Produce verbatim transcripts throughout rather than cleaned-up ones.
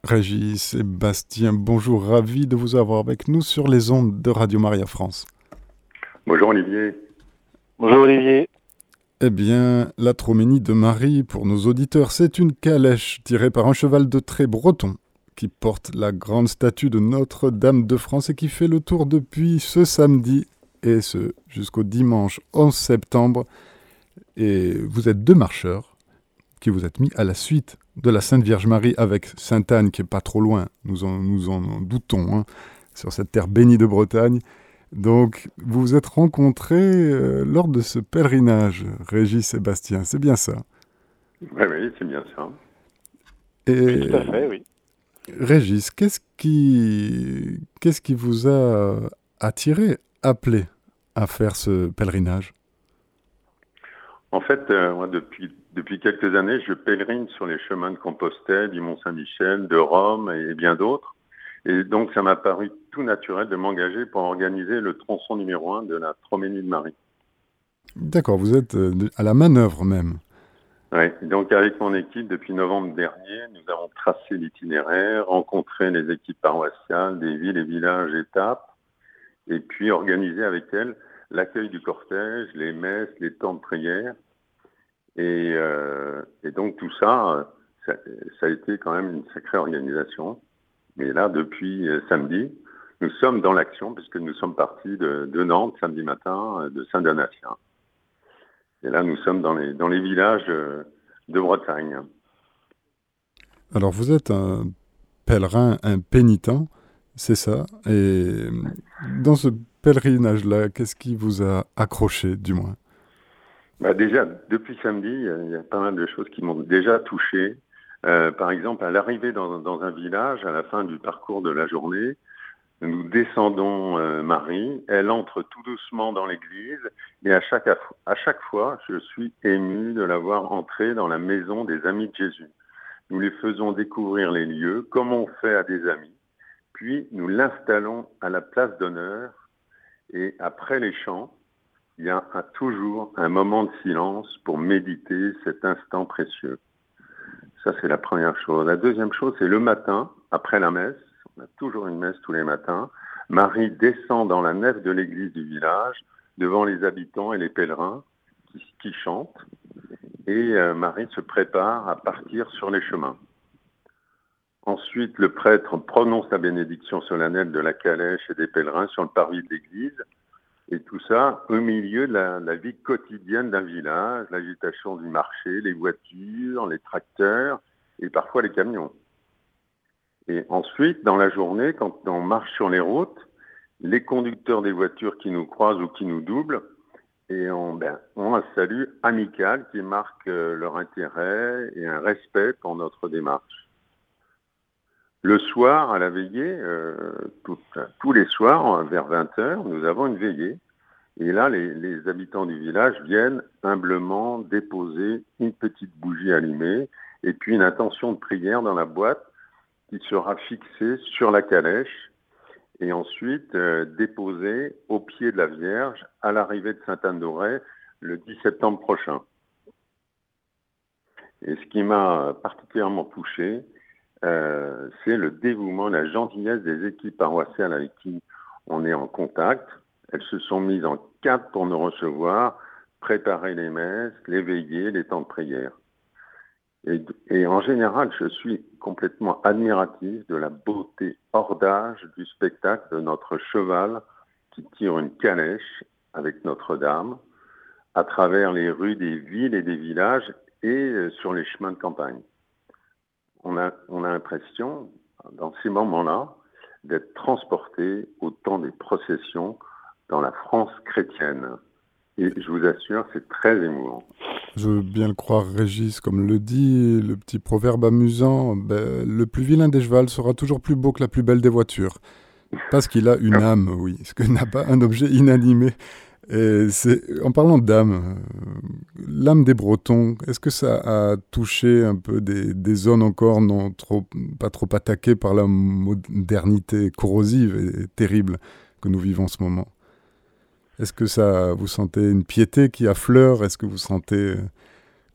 Régis, Sébastien, bonjour, ravi de vous avoir avec nous sur les ondes de Radio Maria France. Bonjour Olivier. Bonjour Olivier. Eh bien, la Troménie de Marie, pour nos auditeurs, c'est une calèche tirée par un cheval de trait breton qui porte la grande statue de Notre-Dame de France et qui fait le tour depuis ce samedi et ce jusqu'au dimanche onze septembre. Et vous êtes deux marcheurs qui vous êtes mis à la suite de la Sainte Vierge Marie avec Sainte-Anne qui est pas trop loin, nous en, nous en doutons, hein, sur cette terre bénie de Bretagne. Donc, vous vous êtes rencontrés euh, lors de ce pèlerinage, Régis Sébastien, c'est bien ça? Oui, oui, c'est bien ça. Et Tout à fait, oui. Régis, qu'est-ce qui, qu'est-ce qui vous a attiré, appelé à faire ce pèlerinage? En fait, euh, moi, depuis, depuis quelques années, je pèlerine sur les chemins de Compostelle, du Mont-Saint-Michel, de Rome et bien d'autres. Et donc, ça m'a paru tout naturel de m'engager pour organiser le tronçon numéro un de la Troménie de Marie. D'accord, vous êtes euh, à la manœuvre même. Oui, donc avec mon équipe, depuis novembre dernier, nous avons tracé l'itinéraire, rencontré les équipes paroissiales des villes et villages étapes, et puis organisé avec elles l'accueil du cortège, les messes, les temps de prière. Et, euh, et donc tout ça, ça, ça a été quand même une sacrée organisation. Mais là, depuis euh, samedi, nous sommes dans l'action, puisque nous sommes partis de, de Nantes samedi matin, de Saint-Donatien. Et là, nous sommes dans les, dans les villages euh, de Bretagne. Alors, vous êtes un pèlerin, un pénitent, c'est ça. Et dans ce pèlerinage-là, qu'est-ce qui vous a accroché, du moins? Bah déjà, depuis samedi, il y a pas mal de choses qui m'ont déjà touché. Euh, par exemple, à l'arrivée dans, dans un village, à la fin du parcours de la journée, nous descendons euh, Marie, elle entre tout doucement dans l'église, et à chaque, à chaque fois, je suis ému de la voir entrer dans la maison des amis de Jésus. Nous lui faisons découvrir les lieux, comme on fait à des amis, puis nous l'installons à la place d'honneur, et après les chants, il y a un, toujours un moment de silence pour méditer cet instant précieux. Ça, c'est la première chose. La deuxième chose, c'est le matin, après la messe. On a toujours une messe tous les matins. Marie descend dans la nef de l'église du village, devant les habitants et les pèlerins qui, qui chantent. Et euh, Marie se prépare à partir sur les chemins. Ensuite, le prêtre prononce la bénédiction solennelle de la calèche et des pèlerins sur le parvis de l'église. Et tout ça au milieu de la, la vie quotidienne d'un village, l'agitation du marché, les voitures, les tracteurs et parfois les camions. Et ensuite, dans la journée, quand on marche sur les routes, les conducteurs des voitures qui nous croisent ou qui nous doublent, et on, ben, on a un salut amical qui marque euh, leur intérêt et un respect pour notre démarche. Le soir, à la veillée, euh, tout, tous les soirs, vers vingt heures, nous avons une veillée. Et là, les, les habitants du village viennent humblement déposer une petite bougie allumée et puis une intention de prière dans la boîte qui sera fixée sur la calèche et ensuite euh, déposée au pied de la Vierge à l'arrivée de Sainte-Anne-d'Auray le dix septembre prochain. Et ce qui m'a particulièrement touché, Euh, c'est le dévouement, la gentillesse des équipes paroissiales avec qui on est en contact. Elles se sont mises en quatre pour nous recevoir, préparer les messes, les veillées, les temps de prière. Et, et en général, je suis complètement admiratif de la beauté hors d'âge du spectacle de notre cheval qui tire une calèche avec Notre-Dame à travers les rues des villes et des villages et sur les chemins de campagne. On a, on a l'impression, dans ces moments-là, d'être transporté au temps des processions dans la France chrétienne. Et je vous assure, c'est très émouvant. Je veux bien le croire, Régis, comme le dit le petit proverbe amusant, ben, le plus vilain des chevals sera toujours plus beau que la plus belle des voitures. Parce qu'il a une âme, oui, ce que n'a pas un objet inanimé. Et c'est, en parlant d'âme, euh, l'âme des Bretons, est-ce que ça a touché un peu des, des zones encore non trop, pas trop attaquées par la modernité corrosive et terrible que nous vivons en ce moment? Est-ce que ça, vous sentez une piété qui affleure? Est-ce que vous sentez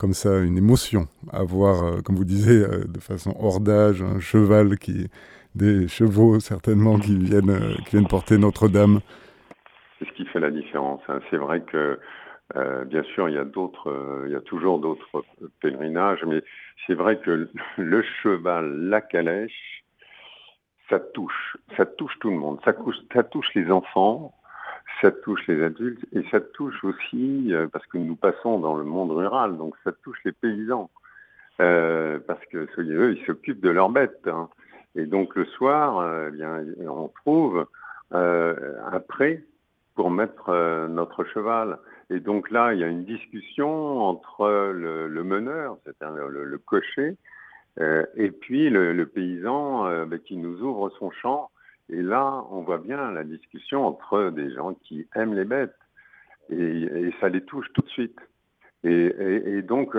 comme ça une émotion à voir, euh, comme vous disiez, euh, de façon hors d'âge, un cheval qui, des chevaux certainement qui viennent, euh, qui viennent porter Notre-Dame. C'est ce qui fait la différence. Hein. C'est vrai que euh, bien sûr il y a d'autres, euh, il y a toujours d'autres pèlerinages, mais c'est vrai que le cheval, la calèche, ça touche, ça touche tout le monde. Ça touche, ça touche les enfants. Ça touche les adultes et ça touche aussi, euh, parce que nous passons dans le monde rural, donc ça touche les paysans. Euh, parce que eux, ils s'occupent de leurs bêtes. Hein. Et donc le soir, euh, eh bien, on trouve euh, un pré pour mettre euh, notre cheval. Et donc là, il y a une discussion entre le, le meneur, c'est-à-dire le, le cocher, euh, et puis le, le paysan euh, bah, qui nous ouvre son champ. Et là, on voit bien la discussion entre des gens qui aiment les bêtes. Et, et ça les touche tout de suite. Et, et, et donc,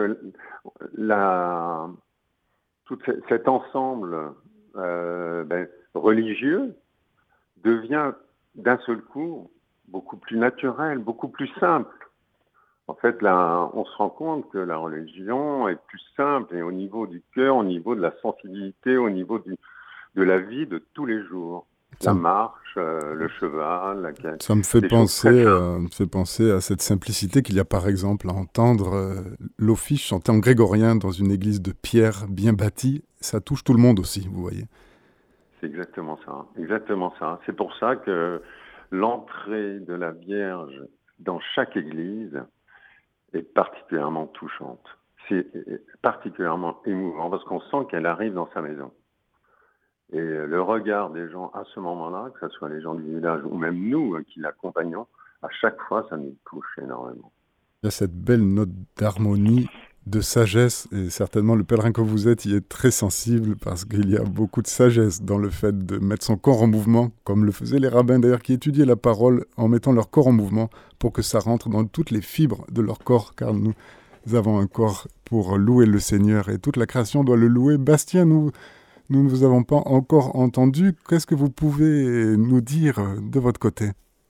la, tout cet ensemble euh, ben, religieux devient d'un seul coup beaucoup plus naturel, beaucoup plus simple. En fait, là, on se rend compte que la religion est plus simple et au niveau du cœur, au niveau de la sensibilité, au niveau du, de la vie de tous les jours. La marche, euh, le cheval, la calèche. Ça me fait penser, euh, me fait penser à cette simplicité qu'il y a par exemple à entendre euh, l'office chanté en grégorien dans une église de pierre bien bâtie. Ça touche tout le monde aussi, vous voyez. C'est exactement ça, exactement ça. C'est pour ça que l'entrée de la Vierge dans chaque église est particulièrement touchante. C'est particulièrement émouvant parce qu'on sent qu'elle arrive dans sa maison. Et le regard des gens à ce moment-là, que ce soit les gens du village ou même nous qui l'accompagnons, à chaque fois, ça nous touche énormément. Il y a cette belle note d'harmonie, de sagesse, et certainement le pèlerin que vous êtes y est très sensible parce qu'il y a beaucoup de sagesse dans le fait de mettre son corps en mouvement, comme le faisaient les rabbins d'ailleurs qui étudiaient la parole en mettant leur corps en mouvement pour que ça rentre dans toutes les fibres de leur corps, car nous avons un corps pour louer le Seigneur et toute la création doit le louer. Bastien, nous... Nous ne vous avons pas encore entendu. Qu'est-ce que vous pouvez nous dire de votre côté ?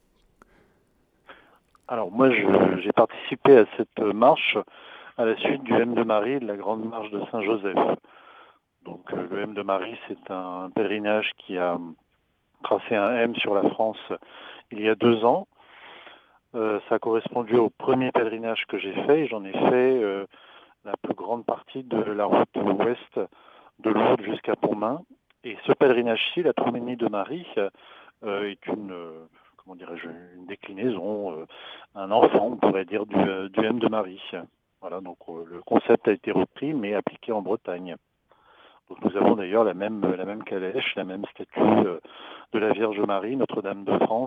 Alors moi, je, j'ai participé à cette marche à la suite du M de Marie, de la grande marche de Saint-Joseph. Donc euh, le M de Marie, c'est un pèlerinage qui a tracé un M sur la France il y a deux ans. Euh, ça a correspondu au premier pèlerinage que j'ai fait. Et j'en ai fait euh, la plus grande partie de la route ouest de Lourdes jusqu'à Pontmain. Et ce pèlerinage-ci, la Troménie de Marie, euh, est une, euh, comment dirais-je, une déclinaison, euh, un enfant, on pourrait dire, du, euh, du M de Marie. Voilà, donc euh, le concept a été repris, mais appliqué en Bretagne. Donc nous avons d'ailleurs la même, la même calèche, la même statue euh, de la Vierge Marie, Notre-Dame de France,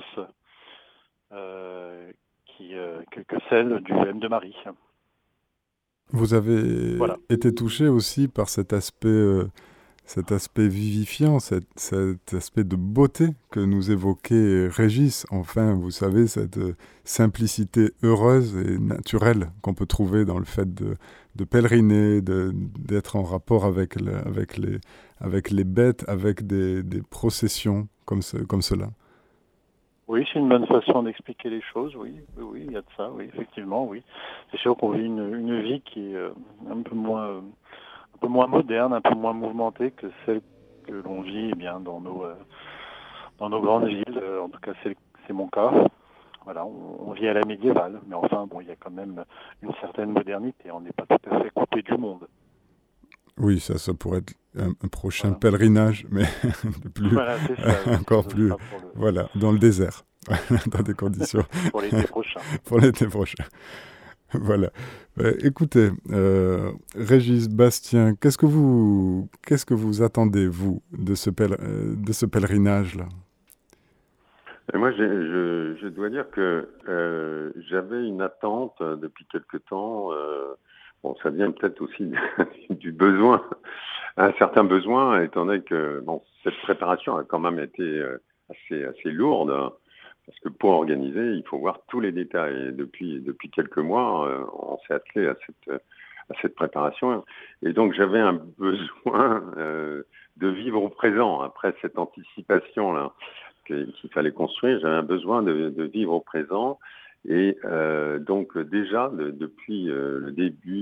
euh, qui, euh, que, que celle du M de Marie. Vous avez voilà. été touché aussi par cet aspect, euh, cet aspect vivifiant, cet, cet aspect de beauté que nous évoquait Régis. Enfin, vous savez, cette euh, simplicité heureuse et naturelle qu'on peut trouver dans le fait de, de pèleriner, de, d'être en rapport avec, le, avec, les, avec les bêtes, avec des, des processions comme, ce, comme cela. Oui, c'est une bonne façon d'expliquer les choses, oui, oui, oui, il y a de ça, oui, effectivement, oui. C'est sûr qu'on vit une, une vie qui est euh, un peu moins, euh, un peu moins moderne, un peu moins mouvementée que celle que l'on vit eh bien dans nos, euh, dans nos grandes villes. Euh, en tout cas, c'est, c'est mon cas. Voilà, on, on vit à la médiévale, mais enfin, bon, il y a quand même une certaine modernité. On n'est pas tout à fait coupé du monde. Oui, ça, ça pourrait être un, un prochain voilà. pèlerinage, mais de plus, voilà, c'est ça, euh, encore ça plus, le... voilà, dans le désert, dans des conditions. Pour l'été prochain. Pour l'été prochain. Voilà. Euh, écoutez, euh, Régis, Bastien, qu'est-ce que vous, qu'est-ce que vous attendez, vous, de ce, pèler, de ce pèlerinage-là ? Et moi, je, je, je dois dire que euh, j'avais une attente depuis quelque temps. Euh, bon, ça vient peut-être aussi du besoin, un certain besoin, étant donné que bon, cette préparation a quand même été assez, assez lourde. Hein, parce que pour organiser, il faut voir tous les détails. Et depuis, depuis quelques mois, euh, on s'est attelé à cette, à cette préparation. Et donc, j'avais un besoin euh, de vivre au présent après cette anticipation-là qu'il fallait construire. J'avais un besoin de, de vivre au présent. Et euh, donc, déjà, de, depuis euh, le début de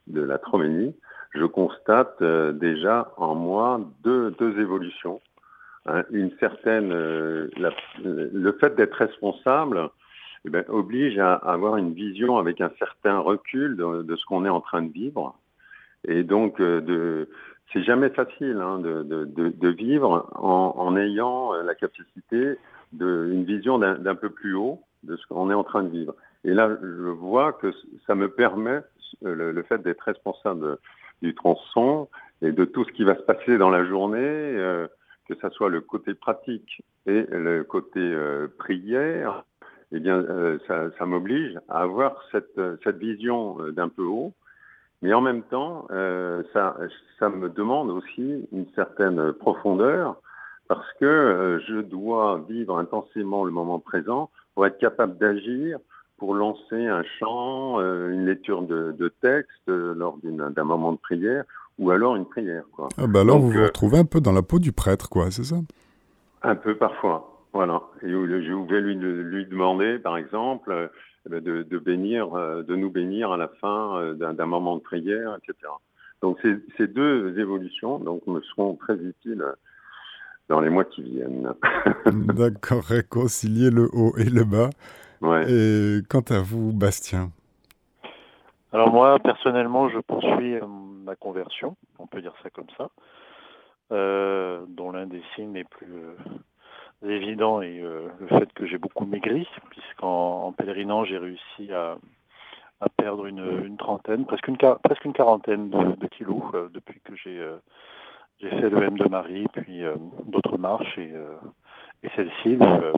de la Troménie, je constate euh, déjà en moi deux, deux évolutions. Hein, une certaine, euh, la, le fait d'être responsable eh bien, oblige à, à avoir une vision avec un certain recul de, de ce qu'on est en train de vivre. Et donc, euh, de, c'est jamais facile hein, de, de, de, de vivre en, en ayant la capacité d'une vision d'un, d'un peu plus haut de ce qu'on est en train de vivre. Et là, je vois que ça me permet, le, le fait d'être responsable du tronçon et de tout ce qui va se passer dans la journée, euh, que ce soit le côté pratique et le côté euh, prière, eh bien, euh, ça, ça m'oblige à avoir cette, cette vision d'un peu haut. Mais en même temps, euh, ça, ça me demande aussi une certaine profondeur parce que euh, je dois vivre intensément le moment présent pour être capable d'agir, pour lancer un chant, euh, une lecture de, de texte euh, lors d'une, d'un moment de prière ou alors une prière, quoi. Ah bah alors, Donc, vous vous euh, retrouvez un peu dans la peau du prêtre, quoi, c'est ça? un peu parfois, voilà. Et je vais lui, lui demander, par exemple, euh, de, de bénir, euh, de nous bénir à la fin euh, d'un, d'un moment de prière, et cetera. Donc ces, ces deux évolutions donc, me seront très utiles dans les mois qui viennent. D'accord, réconcilier le haut et le bas. Ouais. Et quant à vous, Bastien? Alors moi, personnellement, je poursuis euh, ma conversion, on peut dire ça comme ça, euh, dont l'un des signes les plus euh, évidents est euh, le fait que j'ai beaucoup maigri, puisqu'en en pèlerinant, j'ai réussi à, à perdre une, une trentaine, presque une, presque une quarantaine de, de kilos euh, depuis que j'ai euh, j'ai fait le M de Marie, puis euh, d'autres marches, et, euh, et celle-ci, le, euh,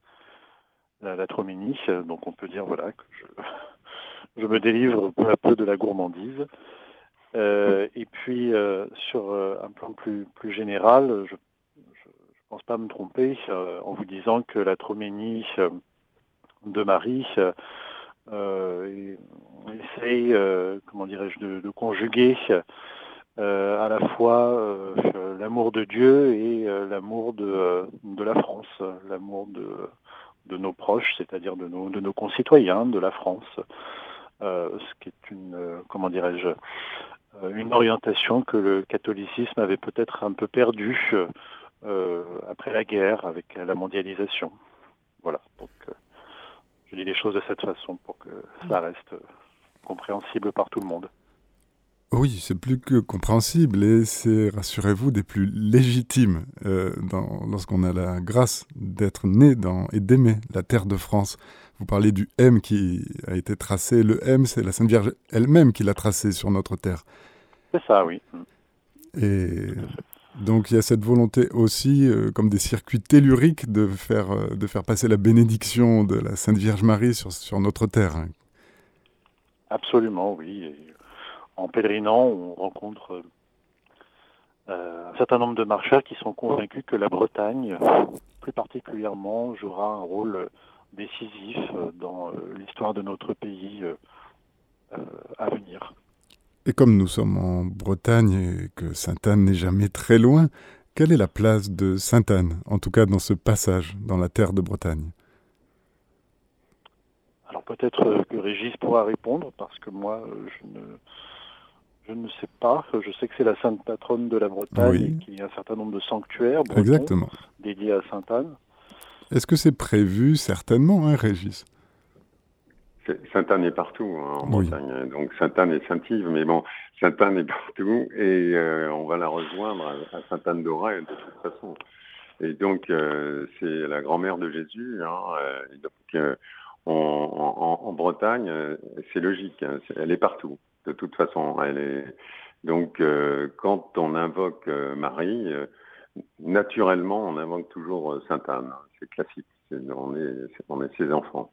la, la Troménie. Donc on peut dire voilà que je, je me délivre peu à peu de la gourmandise. Euh, et puis euh, sur euh, un plan plus, plus général, je ne pense pas me tromper euh, en vous disant que la Troménie euh, de Marie euh, essaye, euh, comment dirais-je, de, de conjuguer Euh, à la fois euh, l'amour de Dieu et euh, l'amour de, euh, de la France, l'amour de, de nos proches, c'est-à-dire de nos, de nos concitoyens de la France, euh, ce qui est une, euh, comment dirais-je, euh, une orientation que le catholicisme avait peut-être un peu perdue euh, après la guerre, avec la mondialisation. Voilà, donc euh, je dis les choses de cette façon pour que ça reste compréhensible par tout le monde. Oui, c'est plus que compréhensible et c'est, rassurez-vous, des plus légitimes euh, dans, lorsqu'on a la grâce d'être né dans et d'aimer la terre de France. Vous parlez du M qui a été tracé. Le M, c'est la Sainte Vierge elle-même qui l'a tracé sur notre terre. C'est ça, oui. Et donc il y a cette volonté aussi, euh, comme des circuits telluriques, de faire, euh, de faire passer la bénédiction de la Sainte Vierge Marie sur, sur notre terre. Absolument, oui. Et en pèlerinant, on rencontre euh, un certain nombre de marcheurs qui sont convaincus que la Bretagne, plus particulièrement, jouera un rôle décisif dans l'histoire de notre pays euh, à venir. Et comme nous sommes en Bretagne et que Sainte-Anne n'est jamais très loin, quelle est la place de Sainte-Anne, en tout cas dans ce passage, dans la terre de Bretagne? Alors peut-être que Régis pourra répondre, parce que moi, je ne... Je ne sais pas. Je sais que c'est la sainte patronne de la Bretagne Oui. et qu'il y a un certain nombre de sanctuaires bretons Exactement. dédiés à Sainte-Anne. Est-ce que c'est prévu? Certainement, hein, Régis? Sainte-Anne est partout hein, en Oui. Bretagne. Donc Sainte-Anne est Saint-Yves, mais bon, Sainte-Anne est partout et euh, on va la rejoindre à, à Sainte-Anne-d'Auray de toute façon. Et donc euh, c'est la grand-mère de Jésus. Hein, et donc euh, on, en, en Bretagne, c'est logique. Hein, c'est, elle est partout. De toute façon, elle est. Donc, euh, quand on invoque euh, Marie, euh, naturellement, on invoque toujours euh, Sainte Anne. C'est classique. C'est, on, est, c'est, on est ses enfants.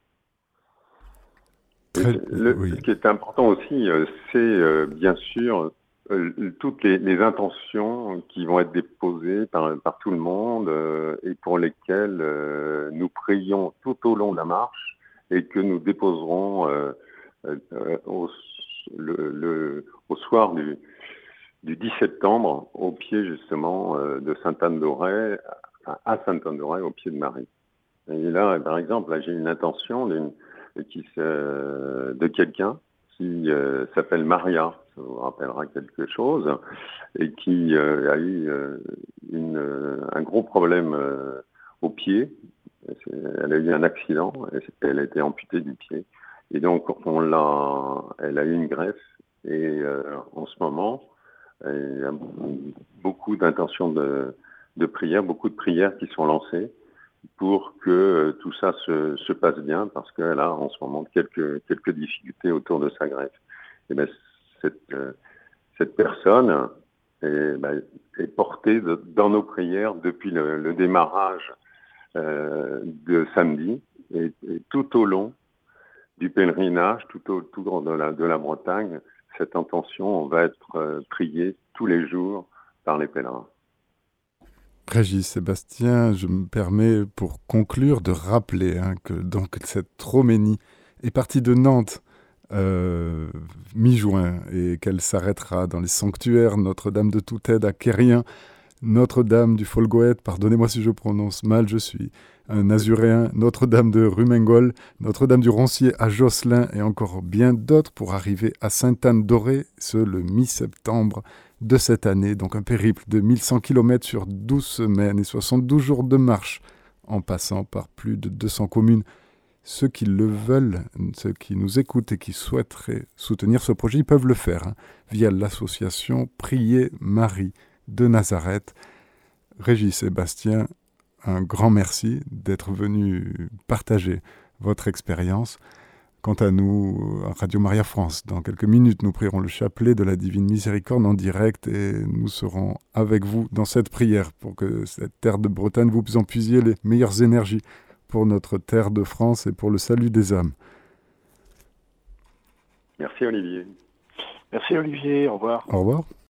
Très, le, oui. Ce qui est important aussi, euh, c'est euh, bien sûr euh, toutes les, les intentions qui vont être déposées par, par tout le monde euh, et pour lesquelles euh, nous prions tout au long de la marche et que nous déposerons euh, euh, au Le, le, au soir du, du dix septembre, au pied justement euh, de Sainte-Anne-d'Auray, à, à Sainte-Anne-d'Auray, au pied de Marie. Et là, par exemple, là, j'ai une intention d'une, qui, euh, de quelqu'un qui euh, s'appelle Maria, ça vous rappellera quelque chose, et qui euh, a eu euh, une, euh, un gros problème euh, au pied. Elle a eu un accident, elle a été amputée du pied. Et donc, on l'a, elle a eu une greffe. Et euh, en ce moment, il y a beaucoup d'intentions de, de prières, beaucoup de prières qui sont lancées pour que euh, tout ça se, se passe bien, parce qu'elle a en ce moment quelques, quelques difficultés autour de sa greffe. Et bien, cette, euh, cette personne est, ben, est portée de, dans nos prières depuis le, le démarrage euh, de samedi, et, et tout au long du pèlerinage, tout autour de la, de la Bretagne, cette intention va être euh, priée tous les jours par les pèlerins. Régis Sébastien, je me permets pour conclure de rappeler hein, que donc cette Troménie est partie de Nantes euh, mi-juin et qu'elle s'arrêtera dans les sanctuaires Notre-Dame de Toute-Aide à Quérien, Notre-Dame du Folgoët, pardonnez-moi si je prononce mal, je suis un Azuréen, Notre-Dame de Rumengol, Notre-Dame du Roncier à Josselin et encore bien d'autres pour arriver à Sainte-Anne-d'Auray, ce le mi-septembre de cette année. Donc un périple de mille cent kilomètres sur douze semaines et soixante-douze jours de marche en passant par plus de deux cents communes. Ceux qui le veulent, ceux qui nous écoutent et qui souhaiteraient soutenir ce projet, ils peuvent le faire hein, via l'association Prier Marie de Nazareth. Régis Sébastien, un grand merci d'être venu partager votre expérience. Quant à nous, à Radio Maria France, dans quelques minutes, nous prierons le chapelet de la Divine Miséricorde en direct et nous serons avec vous dans cette prière pour que cette terre de Bretagne, vous en puisiez les meilleures énergies pour notre terre de France et pour le salut des âmes. Merci Olivier. Merci Olivier, au revoir. Au revoir.